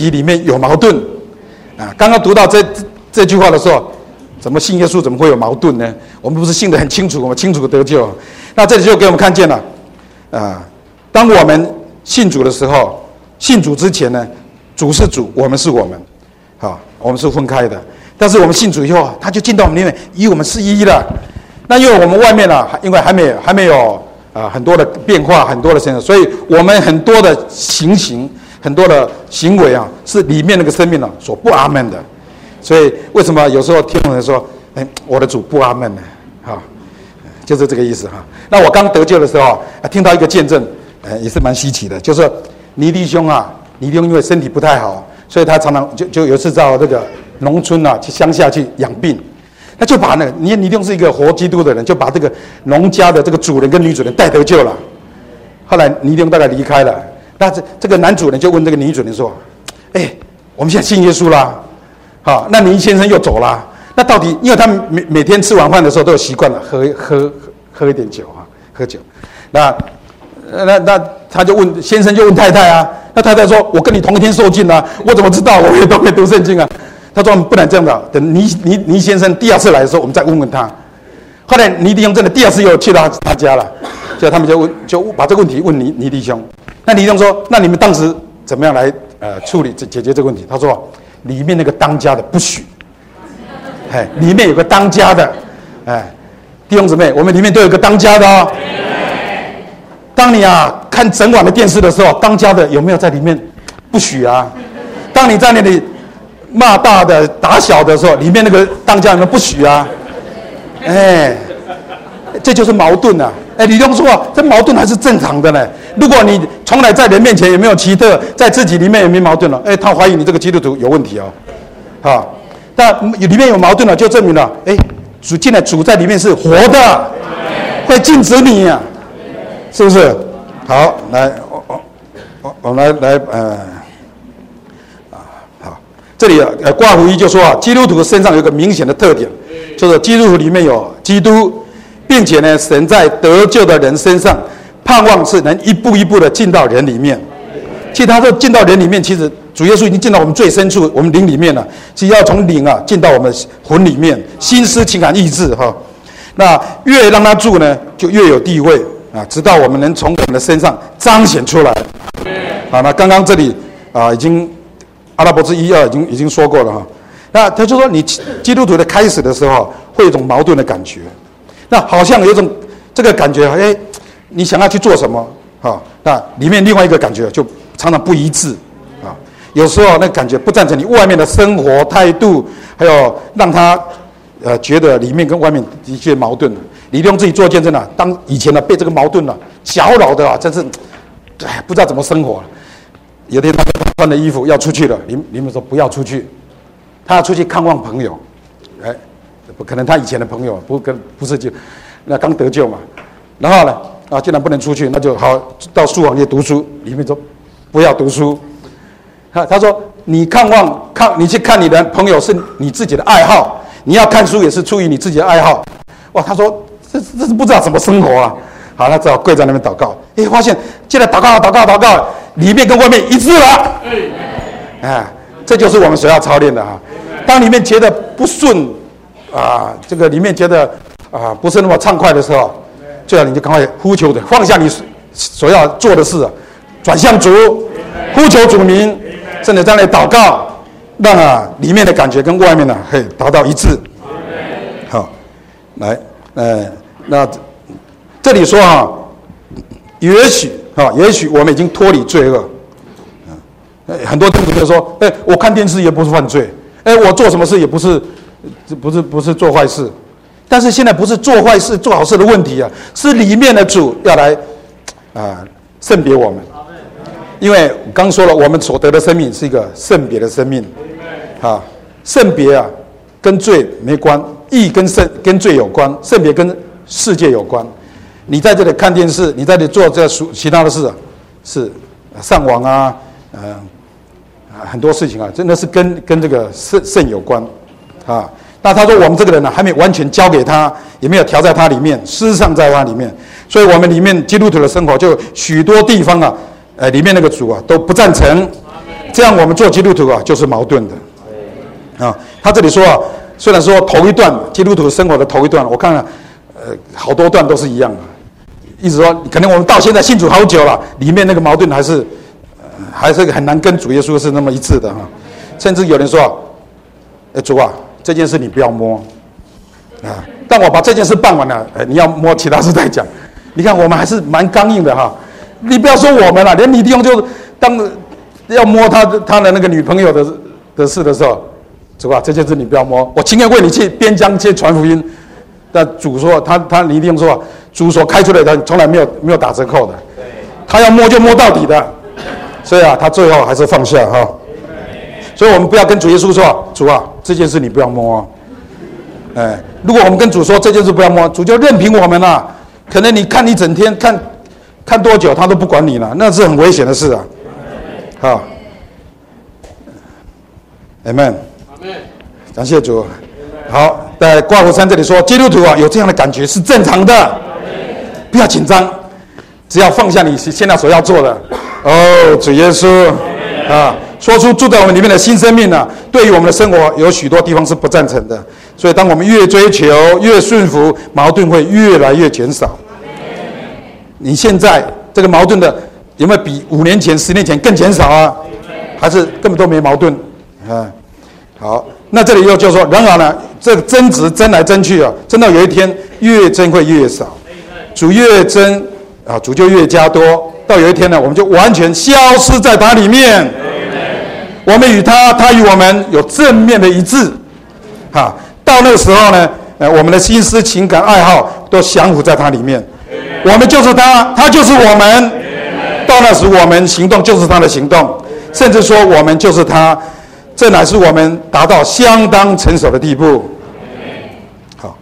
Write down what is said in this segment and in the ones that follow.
己里面有矛盾啊。刚刚读到这句话的时候，怎么信耶稣怎么会有矛盾呢？我们不是信得很清楚，我们清楚得救。那这里就给我们看见了当我们信主的时候，信主之前呢，主是主，我们是我们，我们是分开的。但是我们信主以后，他就进到我们里面，与我们是一了。那因为我们外面因为还没有很多的变化，很多的现象，所以我们很多的形、很多的行为是里面那个生命所不阿们的。所以为什么有时候听人说，我的主不阿们呢？就是这个意思那我刚得救的时候听到一个见证，也是蛮稀奇的，就是倪弟兄因为身体不太好，所以他常常就有一次到这个农村去乡下去养病。那就把倪弟兄是一个活基督的人，就把这个农家的这个主人跟女主人带得救了。后来倪弟兄大概离开了，那这个男主人就问这个女主人说：“我们现在信耶稣啦，那倪先生又走了，那到底因为他们每天吃晚饭的时候都有习惯了喝一点酒喝酒，那他就问先生就问太太那太太说：我跟你同一天受尽我怎么知道？我也都没读圣经他说不能这样的，等倪先生第二次来的时候，我们再问问他。后来倪弟兄真的第二次又去到他家了，所以他们就把这个问题问倪弟兄。那倪弟兄说：那你们当时怎么样来处理解决这个问题？他说：里面那个当家的不许，里面有个当家的，弟兄姊妹，我们里面都有个当家的当你看整晚的电视的时候，当家的有没有在里面？不许当你在那里骂大的打小的时候，里面那个当家人不许这就是矛盾李东说这矛盾还是正常的呢。如果你从来在人面前也没有奇特，在自己里面也没矛盾了，他怀疑你这个基督徒有问题但里面有矛盾了，就证明了主进来，主在里面是活的，会禁止你是不是？好，来我们来这里挂胡一就说基督徒身上有一个明显的特点，就是基督徒里面有基督，并且呢，神在得救的人身上盼望是能一步一步的进到人里面。其实他说进到人里面，其实主耶稣已经进到我们最深处，我们灵里面了。其实要从灵进到我们魂里面，心思情感意志那越让他住呢，就越有地位直到我们能从我们的身上彰显出来。那刚刚这里已经阿拉伯之1:2已经说过了那他就说你基督徒的开始的时候会有一种矛盾的感觉，那好像有一种这个感觉你想要去做什么那里面另外一个感觉就常常不一致有时候那感觉不赞成你外面的生活态度，还有让他觉得里面跟外面的确矛盾。你用自己做见证当以前被这个矛盾搅扰的真是不知道怎么生活。有天他穿的衣服要出去了，你们说不要出去，他要出去看望朋友，不可能他以前的朋友不是就那刚得救嘛，然后呢既然不能出去，那就好到书房去读书。里面说不要读书，他说你你去看你的朋友是你自己的爱好，你要看书也是出于你自己的爱好。哇，他说这是不知道怎么生活好，他只好跪在那边祷告。发现接着祷告，里面跟外面一致了。这就是我们所要操练的当里面觉得不顺这个里面觉得不是那么畅快的时候，最好你就赶快呼求的，放下你所要做的事转向主，呼求主名，真的在那里祷告，让里面的感觉跟外面可以达到一致。好，来那这里说也许我们已经脱离罪恶。很多基督徒就说我看电视也不是犯罪，我做什么事也不是做坏事。但是现在不是做坏事做好事的问题是里面的主要来圣别我们。因为刚说了，我们所得的生命是一个圣别的生命圣别跟罪没关，义跟罪有关，圣别跟世界有关。你在这里看电视，你在这里做其他的事是上网很多事情真的是跟这个圣有关那他说我们这个人还没完全交给他，也没有调在他里面，施上在他里面，所以我们里面基督徒的生活就许多地方里面那个主都不赞成这样我们做基督徒啊，就是矛盾的。啊，他这里说啊，虽然说头一段基督徒生活的头一段，我看了，好多段都是一样的，意思说，可能我们到现在信主好久了，里面那个矛盾还是很难跟主耶稣是那么一致的哈。甚至有人说，主啊，这件事你不要摸啊，但我把这件事办完了，你要摸其他事再讲。你看我们还是蛮刚硬的哈。你不要说我们了，连李弟兄就当要摸他的那个女朋友的事的时候，主啊，这件事你不要摸，我情愿为你去边疆去传福音。但主说李弟兄说，主所开出来的从来没有打折扣的，他要摸就摸到底的，所以啊，他最后还是放下哈。所以我们不要跟主耶稣说，主啊，这件事你不要摸啊。如果我们跟主说这件事不要摸，主就任凭我们了。可能你看一整天，看多久他都不管你了，那是很危险的事啊。好 ，Amen， 感谢主。好，在挂符3这里说，基督徒啊有这样的感觉是正常的，不要紧张，只要放下你现在所要做的。哦，主耶稣啊，说出住在我们里面的新生命啊，对于我们的生活有许多地方是不赞成的。所以当我们越追求越顺服，矛盾会越来越减少。你现在这个矛盾的有没有比5年前、10年前更减少啊？还是根本都没矛盾啊？好，那这里就说，然而呢，这个争执争来争去啊，争到有一天越争会越少，主越争啊，主就越加多，到有一天呢，我们就完全消失在他里面。我们与他，他与我们有正面的一致，啊，到那个时候呢，我们的心思、情感、爱好都降服在他里面。我们就是他，他就是我们。到那时，我们行动就是他的行动，甚至说我们就是他。这乃是我们达到相当成熟的地步。好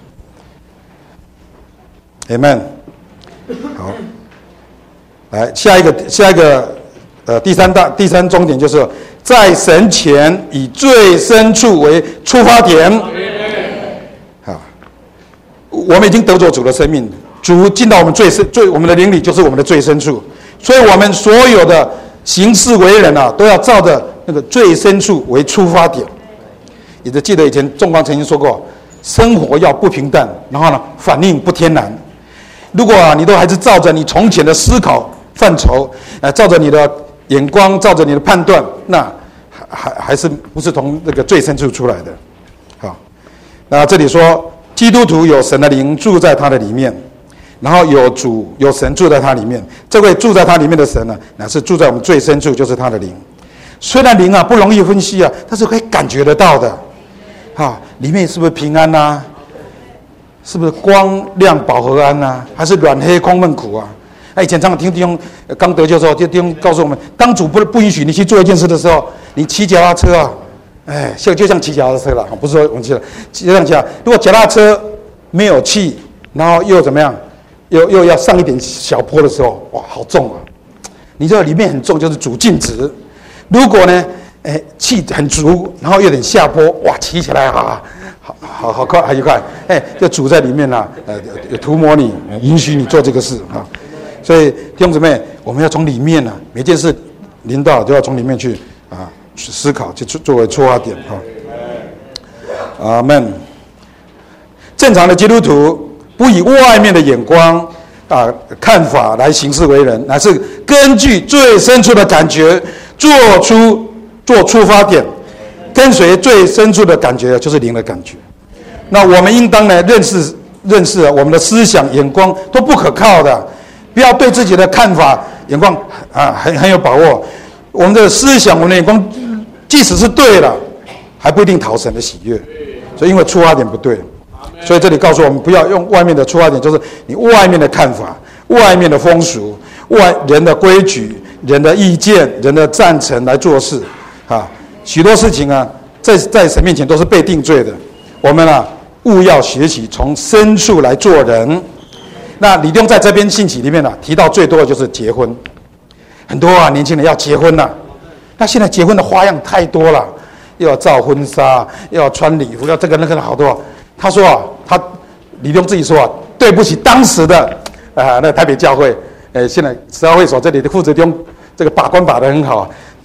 ，Amen。好，来下一个第三重点就是在神前以最深处为出发点。好，我们已经得着主的生命，主进到我们我们的灵里就是我们的最深处，所以我们所有的行事为人啊，都要照着那个最深处为出发点。也就记得以前仲光曾经说过，生活要不平淡，然后呢反应不天然。如果你都还是照着你从前的思考范畴，照着你的眼光，照着你的判断，那还是不是从那个最深处出来的。好，那这里说基督徒有神的灵住在他的里面，然后有神住在他里面。这位住在他里面的神呢，乃是住在我们最深处，就是他的灵。虽然灵啊不容易分析啊，但是可以感觉得到的。里面是不是平安啊？是不是光亮饱和安啊？还是软黑空闷苦啊？以前常常听弟兄刚得救的时候，弟兄告诉我们，当主不允许你去做一件事的时候，你骑脚踏车啊，就像骑脚踏车了，不是说我们骑了，就像讲，如果脚踏车没有气，然后又怎么样，又要上一点小坡的时候，哇，好重啊！你这里面很重，就是主静止。如果呢，气很足，然后有点下坡，哇，骑起来好快，还愉快，就主在里面啦，涂抹你，允许你做这个事啊。所以弟兄姊妹，我们要从里面每件事临到都要从里面去去思考，去作为出发点阿们。正常的基督徒不以外面的眼光看法来行事为人，乃是根据最深处的感觉做出发点，跟随最深处的感觉，就是灵的感觉。那我们应当呢认识我们的思想眼光都不可靠的，不要对自己的看法眼光很有把握。我们的思想，我们的眼光，即使是对了，还不一定讨神的喜悦。所以因为出发点不对，所以这里告诉我们不要用外面的出发点，就是你外面的看法、外面的风俗、人的规矩、人的意见、人的赞成来做事许多事情在神面前都是被定罪的。我们务要学习从深处来做人。那李弟兄在这边信息里面提到最多的就是结婚，很多年轻人要结婚了。那现在结婚的花样太多了，又要照婚纱，又要穿礼服，要这个那个好多。他说李弟兄自己说对不起当时的那台北教会，现在十二会所这里的负责弟兄这个把关把得很好，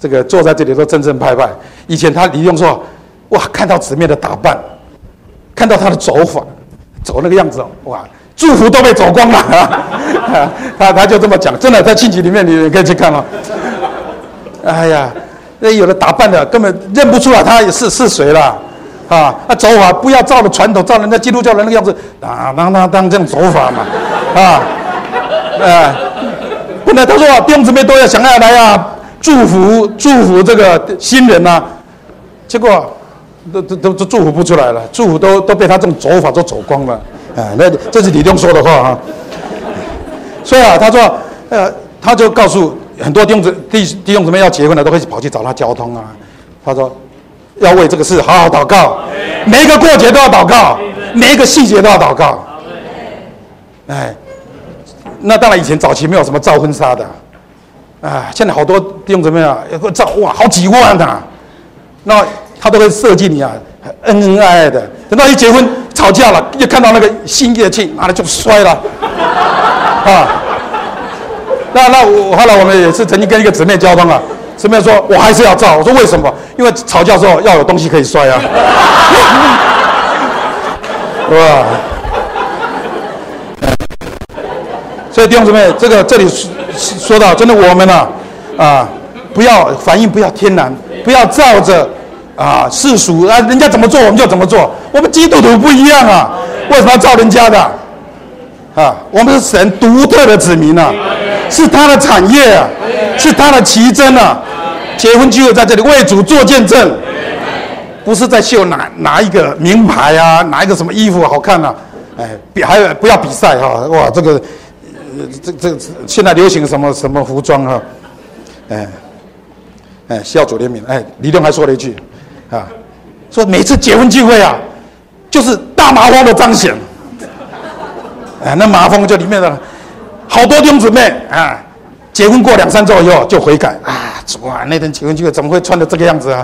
这个坐在这里都正正派派。以前他李用说，哇，看到姊妹的打扮，看到他的走法，走那个样子，哇，祝福都被走光了。他就这么讲，真的在信息里面你可以去看哦。哎呀，那有的打扮的根本认不出来他是谁了。走法不要照着传统，照人家基督教的那个样子，当这样走法嘛，本来他说弟兄姊妹都要想要来祝福这个新人啊，结果都祝福不出来了，祝福都被他这种走法都走光了，那这是李东说的话啊。所以他说他就告诉很多弟兄姊妹要结婚了，都会跑去找他交通啊。他说，要为这个事好好祷告，每一个过节都要祷告，每一个细节都要祷告。那当然以前早期没有什么照婚纱的，现在好多弟兄姊妹照哇好几万啊，那他都会设计你恩恩爱爱的，等到一结婚吵架了，一看到那个新乐器，拿来就摔了，那后来我们也是曾经跟一个姊妹交通啊。姊妹说：“我还是要照。”我说：“为什么？因为吵架的时候要有东西可以摔啊，哇！所以弟兄姊妹，这里说到，真的我们不要反应，不要天然，不要照着世俗人家怎么做我们就怎么做。我们基督徒不一样啊，为什么要照人家的？我们是神独特的子民啊，是他的产业啊，是他的奇珍啊。结婚聚会在这里为主做见证，不是在秀哪一个名牌啊，哪一个什么衣服好看啊，还不要比赛哇，这个现在流行什么服装需要主怜悯。李东还说了一句说每次结婚聚会就是大麻风的彰显。那麻风就里面的好多弟兄姊妹结婚过2-3周以后就悔改主啊，那天结婚聚会怎么会穿的这个样子啊？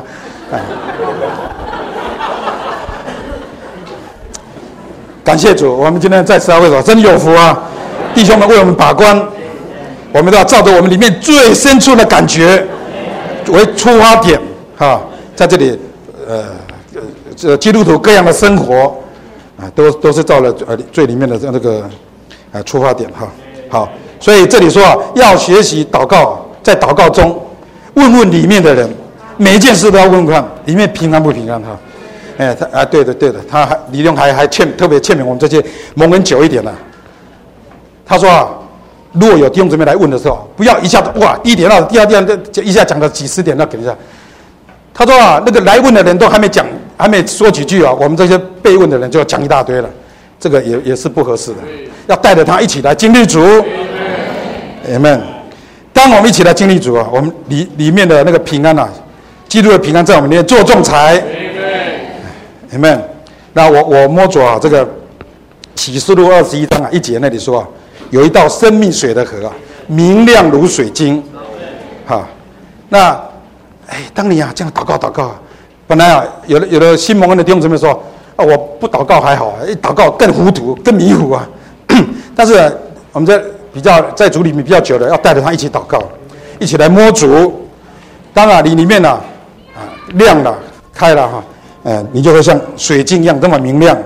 感谢主，我们今天在慈爱会所真有福啊！弟兄们为我们把关，我们都要照着我们里面最深处的感觉为出发点在这里基督徒各样的生活都是照了最里面的这个出发点好，所以这里说要学习祷告，在祷告中问问里面的人，每一件事都要问问看里面平安不平安对的，他李东还特别劝勉我们这些蒙恩久一点的。他说如果有弟兄姊妹来问的时候，不要一下子第一点到第二点一下讲了几十点，那给一下。他说那个来问的人都还没说几句我们这些被问的人就要讲一大堆了，这个也是不合适的。要带着他一起来经历主。Amen。当我们一起来经历主我们里面的那个平安基督的平安在我们里面做仲裁。Amen。那我摸着这个启示录21章1节那里说有一道生命水的河明亮如水晶。那当你这样祷告，本来有的新蒙恩的弟兄姊妹说我不祷告还好一祷告更糊涂更迷糊但是我们比较在主里面比较久的，要带着他一起祷告，一起来摸主。当然你里面亮了开了你就会像水晶一样这么明亮。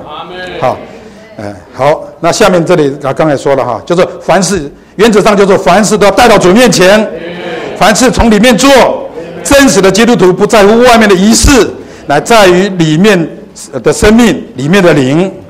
好，那下面这里刚才说了就是凡事原则上就是凡事都要带到主面前，凡事从里面做。真实的基督徒不在乎外面的仪式，乃在于里面的生命里面的灵。